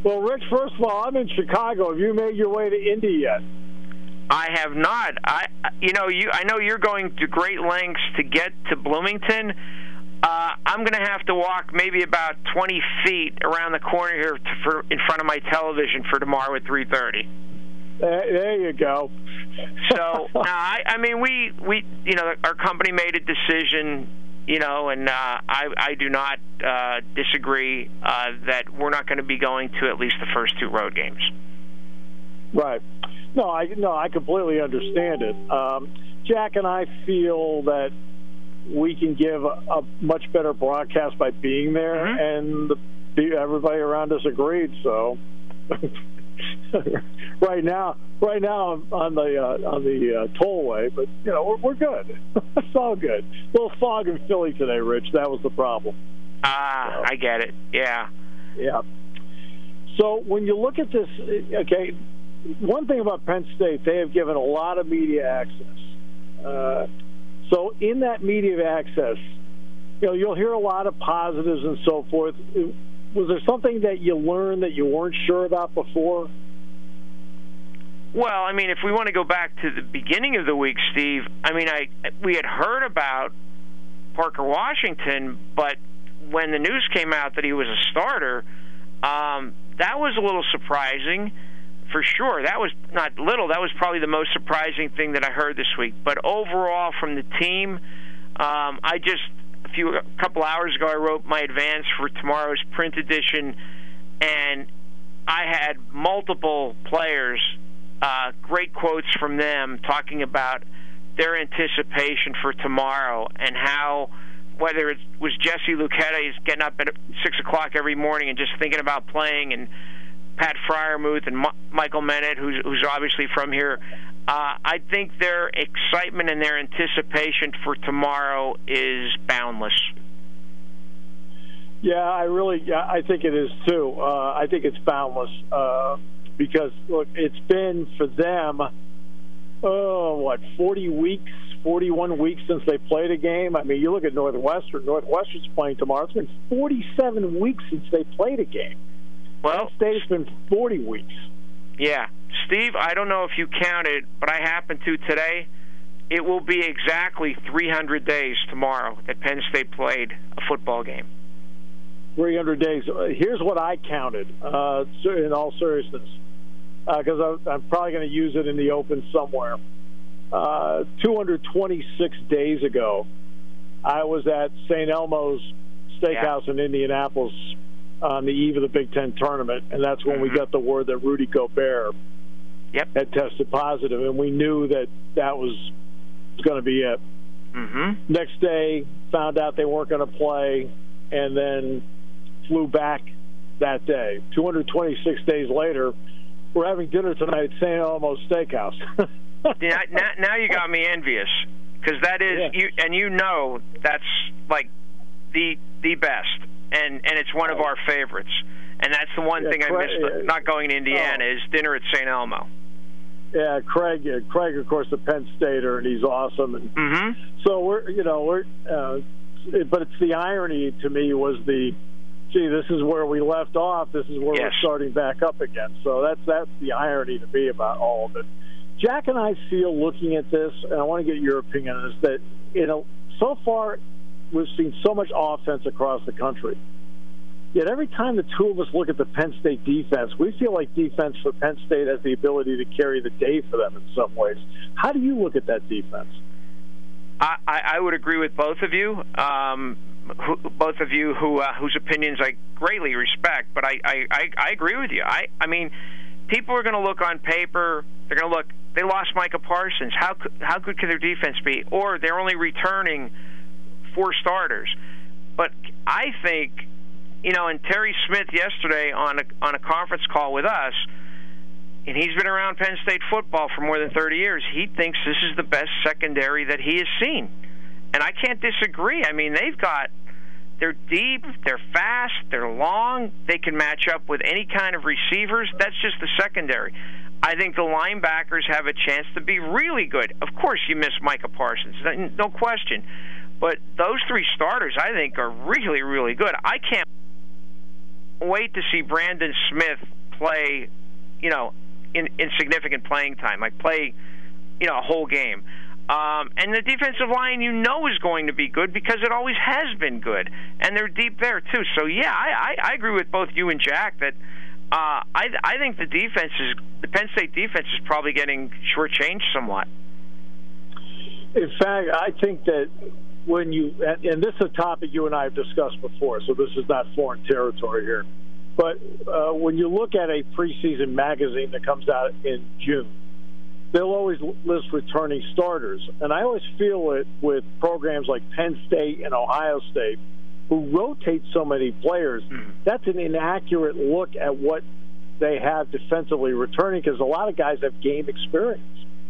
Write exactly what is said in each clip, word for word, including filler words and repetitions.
Well, Rich, first of all, I'm in Chicago. Have you made your way to Indy yet? I have not. I, you know, you. I know you're going to great lengths to get to Bloomington. Uh, I'm going to have to walk maybe about twenty feet around the corner here to, for, in front of my television for tomorrow at three thirty. There, there you go. So, no, I, I mean, we, we, you know, our company made a decision, you know, and uh, I, I do not uh, disagree uh, that we're not going to be going to at least the first two road games. Right. No, I no, I completely understand it. Um, Jack and I feel that we can give a, a much better broadcast by being there, mm-hmm. and the, everybody around us agreed. So, right now, right now I'm on the uh, on the uh, tollway, but you know we're, we're good. It's all good. A little fog in Philly today, Rich. That was the problem. Ah, so, I get it. Yeah. Yeah. So when you look at this, okay, one thing about Penn State, they have given a lot of media access. Uh, So in that media access, you know, you'll hear a lot of positives and so forth. Was there something that you learned that you weren't sure about before? Well, I mean, if we want to go back to the beginning of the week, Steve, I mean, I we had heard about Parker Washington, but when the news came out that he was a starter, um, that was a little surprising. For sure. That was not little. That was probably the most surprising thing that I heard this week. But overall, from the team, um, I just, a few a couple hours ago, I wrote my advance for tomorrow's print edition, and I had multiple players, uh, great quotes from them talking about their anticipation for tomorrow and how, whether it was Jesse Luketa, he's getting up at six o'clock every morning and just thinking about playing, and Pat Fryermuth and M- Michael Mennett, who's, who's obviously from here. Uh, I think their excitement and their anticipation for tomorrow is boundless. Yeah, I really, yeah, I think it is too. Uh, I think it's boundless uh, because look, it's been for them, oh, what, forty weeks, forty-one weeks since they played a game. I mean, you look at Northwestern. Northwestern's playing tomorrow. It's been forty-seven weeks since they played a game. Well, State's been forty weeks. Yeah. Steve, I don't know if you counted, but I happened to today. It will be exactly three hundred days tomorrow that Penn State played a football game. three hundred days. Here's what I counted, uh, in all seriousness, because uh, I'm probably going to use it in the open somewhere. Uh, two hundred twenty-six days ago, I was at Saint Elmo's Steakhouse yeah. in Indianapolis on the eve of the Big Ten tournament, and that's when mm-hmm. we got the word that Rudy Gobert yep. had tested positive, and we knew that that was going to be it. Mm-hmm. Next day, found out they weren't going to play, and then flew back that day. two hundred twenty-six days later, we're having dinner tonight at Saint Elmo's Steakhouse. now, now, now you got me envious, because that is, yeah. you, and you know that's like the the best. And and it's one of our favorites. And that's the one yeah, thing I Craig, missed not going to Indiana oh. is dinner at Saint Elmo. Yeah, Craig, uh, Craig, of course, the Penn Stater, and he's awesome. And mm-hmm. so we're, you know, we're, uh, but it's the irony to me was the, gee, this is where we left off. This is where yes. we're starting back up again. So that's that's the irony to me about all of it. Jack and I feel, looking at this, and I want to get your opinion on this, that you know, so far we've seen so much offense across the country. Yet every time the two of us look at the Penn State defense, we feel like defense for Penn State has the ability to carry the day for them in some ways. How do you look at that defense? I, I would agree with both of you, um, who, both of you who uh, whose opinions I greatly respect. But I, I, I, I agree with you. I, I mean, people are going to look on paper. They're going to look. They lost Micah Parsons. How how good can their defense be? Or they're only returning four starters. But I think, you know, and Terry Smith yesterday on a on a conference call with us, and he's been around Penn State football for more than thirty years, he thinks this is the best secondary that he has seen. And I can't disagree. I mean, they've got, they're deep, they're fast, they're long, they can match up with any kind of receivers. That's just the secondary. I think the linebackers have a chance to be really good. Of course, you miss Micah Parsons, no question. But those three starters, I think, are really, really good. I can't wait to see Brandon Smith play, you know, in, in significant playing time, like play, you know, a whole game. Um, and the defensive line, you know, is going to be good because it always has been good, and they're deep there too. So yeah, I, I, I agree with both you and Jack that uh, I I think the defense is the Penn State defense is probably getting shortchanged somewhat. In fact, I think that when you and, and this is a topic you and I have discussed before, so this is not foreign territory here. But uh, when you look at a preseason magazine that comes out in June, they'll always list returning starters. And I always feel it with programs like Penn State and Ohio State, who rotate so many players. Mm-hmm. That's an inaccurate look at what they have defensively returning because a lot of guys have game experience.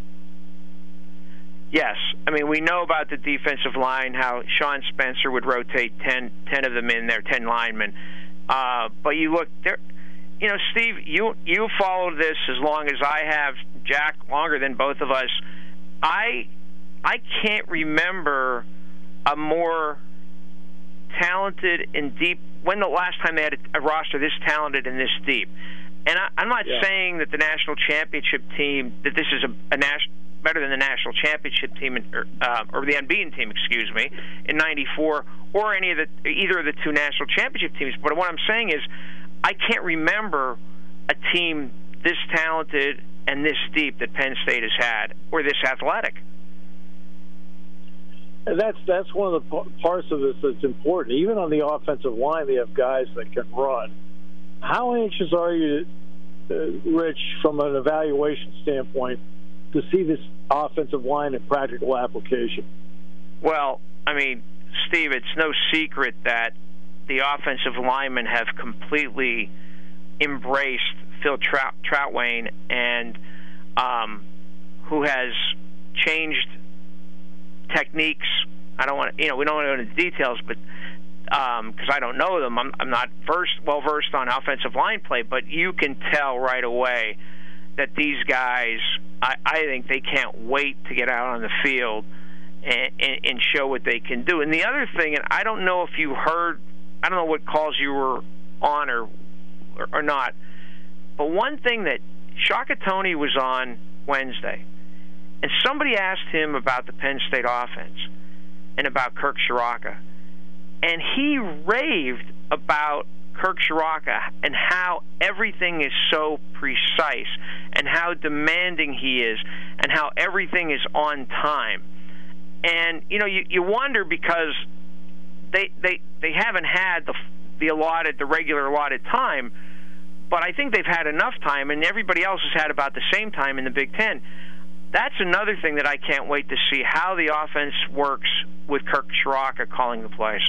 Yes. I mean, we know about the defensive line, how Sean Spencer would rotate ten, ten of them in there, ten linemen. Uh, but you look there, you know, Steve, you you followed this as long as I have, Jack, longer than both of us. I I can't remember a more talented and deep. When the last time they had a, a roster this talented and this deep? And I, I'm not yeah. saying that the national championship team that this is a, a national. better than the national championship team, in, or, uh, or the unbeaten team, excuse me, in ninety-four, or any of the either of the two national championship teams. But what I'm saying is, I can't remember a team this talented and this deep that Penn State has had, or this athletic. And that's that's one of the parts of this that's important. Even on the offensive line, they have guys that can run. How anxious are you, uh, Rich, from an evaluation standpoint, to see this offensive line in practical application? Well, I mean, Steve, it's no secret that the offensive linemen have completely embraced Phil Trout, Troutwain, and um, who has changed techniques. I don't want to, you know, we don't want to go into details, but because um, I don't know them, I'm, I'm not versed, well versed on offensive line play, but you can tell right away that these guys, I, I think they can't wait to get out on the field and, and, and show what they can do. And the other thing, and I don't know if you heard, I don't know what calls you were on or or, or not, but one thing that Shaka Toney was on Wednesday, and somebody asked him about the Penn State offense and about Kirk Ciarrocca, and he raved about Kirk Ciarrocca and how everything is so precise and how demanding he is and how everything is on time. And, you know, you, you wonder because they they they haven't had the the allotted, the regular allotted time, but I think they've had enough time, and everybody else has had about the same time in the Big Ten. That's another thing that I can't wait to see, how the offense works with Kirk Ciarrocca calling the plays.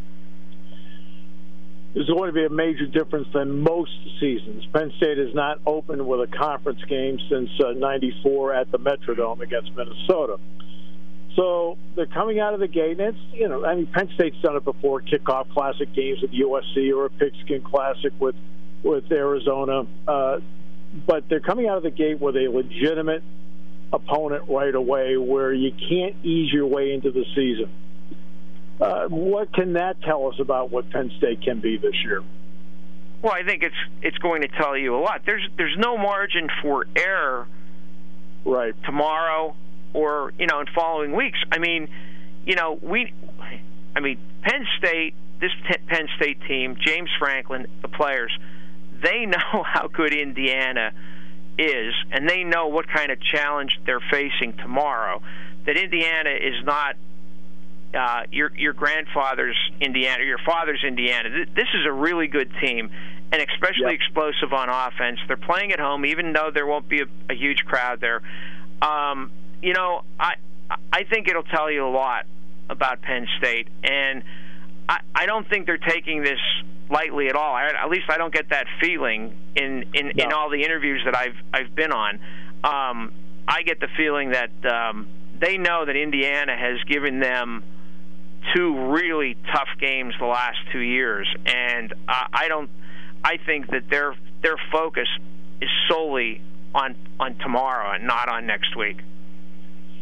There's going to be a major difference than most seasons. Penn State has not opened with a conference game since uh, ninety-four at the Metrodome against Minnesota. So they're coming out of the gate, and it's, you know, I mean, Penn State's done it before, kickoff classic games with U S C or a pigskin classic with, with Arizona. Uh, but they're coming out of the gate with a legitimate opponent right away where you can't ease your way into the season. Uh, what can that tell us about what Penn State can be this year? Well, I think it's it's going to tell you a lot. There's there's no margin for error, right? Tomorrow or you know in following weeks. I mean, you know we, I mean Penn State, this Penn State team, James Franklin, the players, they know how good Indiana is, and they know what kind of challenge they're facing tomorrow. That Indiana is not. Uh, your your grandfather's Indiana, your father's Indiana. This is a really good team, and especially yep. explosive on offense. They're playing at home, even though there won't be a, a huge crowd there. Um, you know, I I think it'll tell you a lot about Penn State, and I, I don't think they're taking this lightly at all. I, at least I don't get that feeling in in, no. in all the interviews that I've I've been on. Um, I get the feeling that um, they know that Indiana has given them two really tough games the last two years, and uh, I don't. I think that their their focus is solely on on tomorrow and not on next week.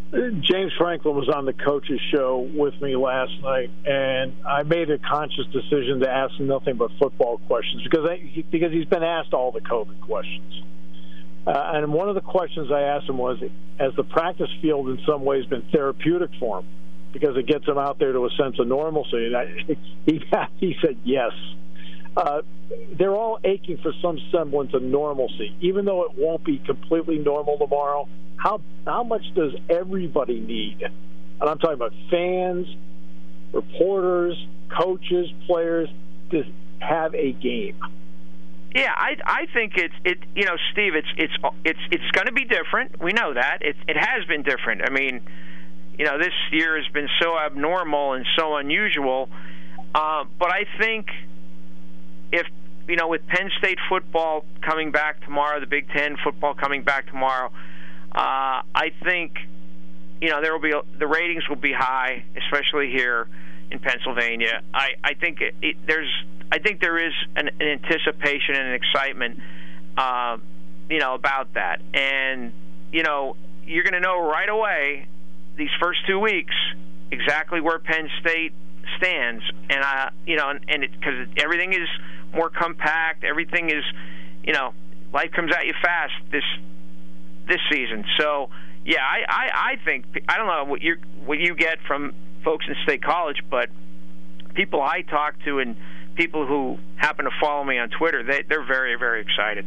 James Franklin was on the coach's show with me last night, and I made a conscious decision to ask him nothing but football questions because I, he, because he's been asked all the COVID questions. Uh, and one of the questions I asked him was, has the practice field in some ways been therapeutic for him because it gets him out there to a sense of normalcy? And I, he, he said yes. Uh, they're all aching for some semblance of normalcy, even though it won't be completely normal tomorrow. How how much does everybody need? And I'm talking about fans, reporters, coaches, players, to have a game. Yeah, I I think it's it you know, Steve, it's it's it's it's going to be different. We know that. It it has been different. I mean, you know, this year has been so abnormal and so unusual. Uh, but I think if you know, with Penn State football coming back tomorrow, the Big Ten football coming back tomorrow, uh, I think you know there will be the ratings will be high, especially here in Pennsylvania. I I think it, it, there's. I think there is an, an anticipation and an excitement, uh, you know, about that. And, you know, you're going to know right away these first two weeks exactly where Penn State stands. And, uh, you know, and because everything is more compact, everything is, you know, life comes at you fast this this season. So, yeah, I, I, I think, I don't know what you what you get from folks in State College, but people I talk to and people who happen to follow me on Twitter, they, they're very, very excited.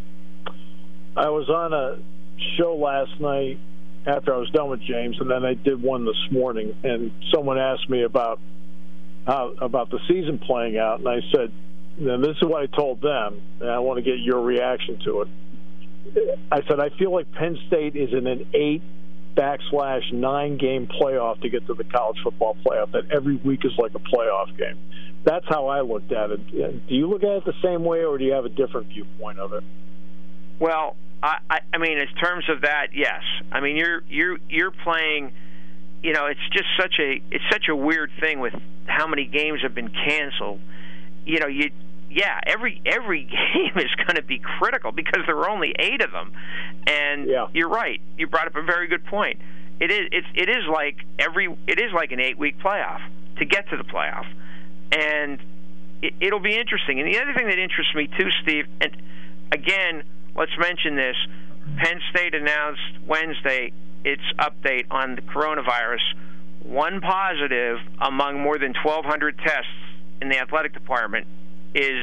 I was on a show last night after I was done with James, and then I did one this morning, and someone asked me about how, about the season playing out, and I said, and this is what I told them, and I want to get your reaction to it. I said, I feel like Penn State is in an eight backslash nine game playoff to get to the college football playoff, that every week is like a playoff game. That's how I looked at it. Do you look at it the same way, or do you have a different viewpoint of it? Well, I, I, I mean, in terms of that, yes. I mean, you're you're you're playing. You know, it's just such a it's such a weird thing with how many games have been canceled. You know, you yeah, every every game is going to be critical because there are only eight of them. And yeah. You're right. You brought up a very good point. It is it's it is like every it is like an eight week playoff to get to the playoff. And it, it'll be interesting. And the other thing that interests me, too, Steve, and again, let's mention this. Penn State announced Wednesday its update on the coronavirus. One positive among more than twelve hundred tests in the athletic department is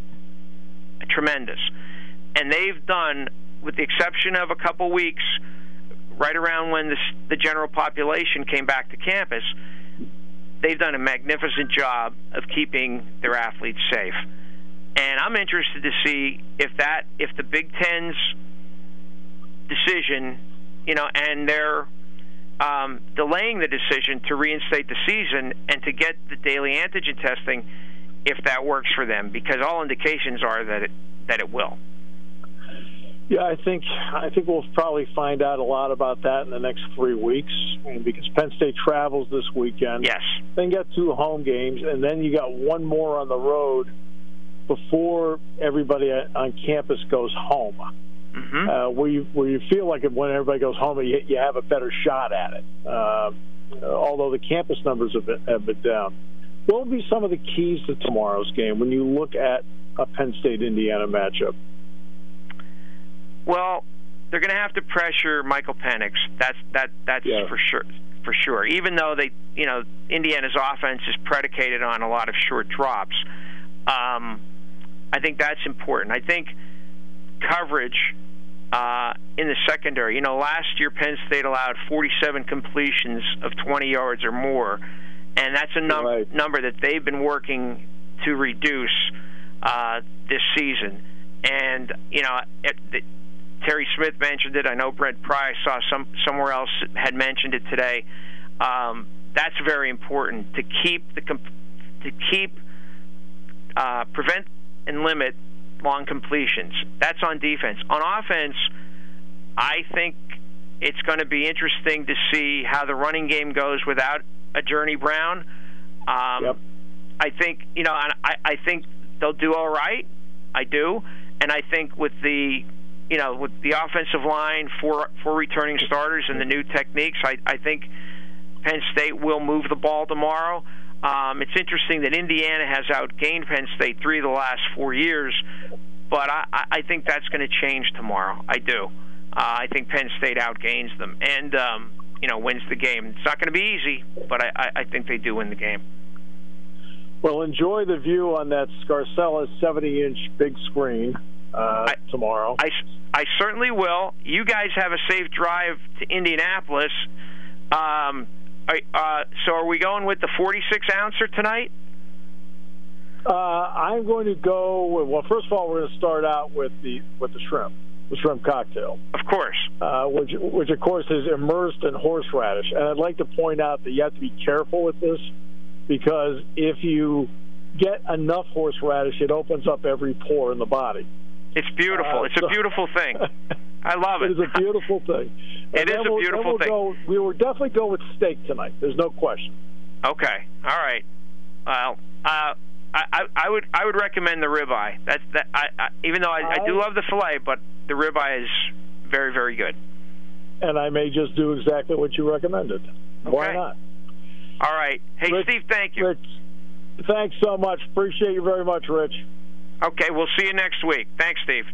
tremendous. And they've done, with the exception of a couple weeks, right around when this, the general population came back to campus, they've done a magnificent job of keeping their athletes safe. And I'm interested to see if that, if the Big Ten's decision, you know, and they're um, delaying the decision to reinstate the season and to get the daily antigen testing, if that works for them, because all indications are that it that it will. Yeah, I think I think we'll probably find out a lot about that in the next three weeks, because Penn State travels this weekend. Yes. Then got two home games, and then you got one more on the road before everybody on campus goes home. Mm-hmm. Uh, where you where you feel like when everybody goes home, you, you have a better shot at it. Uh, although the campus numbers have been, have been down. What will be some of the keys to tomorrow's game when you look at a Penn State-Indiana matchup? Well, they're going to have to pressure Michael Penix. That's that. That's yeah. for sure. For sure. Even though they, you know, Indiana's offense is predicated on a lot of short drops, um, I think that's important. I think coverage uh, in the secondary. You know, last year Penn State allowed forty-seven completions of twenty yards or more, and that's a num- right. number that they've been working to reduce uh, this season. And you know, it, the, Terry Smith mentioned it. I know Brent Pry saw some somewhere else had mentioned it today. Um, that's very important to keep the comp- to keep uh, prevent and limit long completions. That's on defense. On offense, I think it's going to be interesting to see how the running game goes without a Journey Brown. Um, yep. I think you know. I, I think they'll do all right. I do, and I think with the you know, with the offensive line, four four returning starters, and the new techniques, I, I think Penn State will move the ball tomorrow. Um, it's interesting that Indiana has outgained Penn State three of the last four years, but I, I think that's going to change tomorrow. I do. Uh, I think Penn State outgains them and, um, you know, wins the game. It's not going to be easy, but I, I, I think they do win the game. Well, enjoy the view on that Scarcella seventy-inch big screen uh, I, tomorrow. I, I certainly will. You guys have a safe drive to Indianapolis. Um Uh, so are we going with the forty-six ouncer tonight? Uh, I'm going to go with, well, first of all, we're going to start out with the with the shrimp, the shrimp cocktail. Of course. Uh, which, which, of course, is immersed in horseradish. And I'd like to point out that you have to be careful with this because if you get enough horseradish, it opens up every pore in the body. It's beautiful. Uh, it's so, a beautiful thing. I love it. It is a beautiful thing. And it is a we'll, beautiful we'll thing. Go, we will definitely go with steak tonight. There's no question. Okay. All right. Well, uh, I, I would I would recommend the ribeye. That's that. I, I, even though I, I, I do love the filet, but the ribeye is very very good. And I may just do exactly what you recommended. Okay. Why not? All right. Hey, Rich, Steve, thank you. Rich, thanks so much. Appreciate you very much, Rich. Okay, we'll see you next week. Thanks, Steve.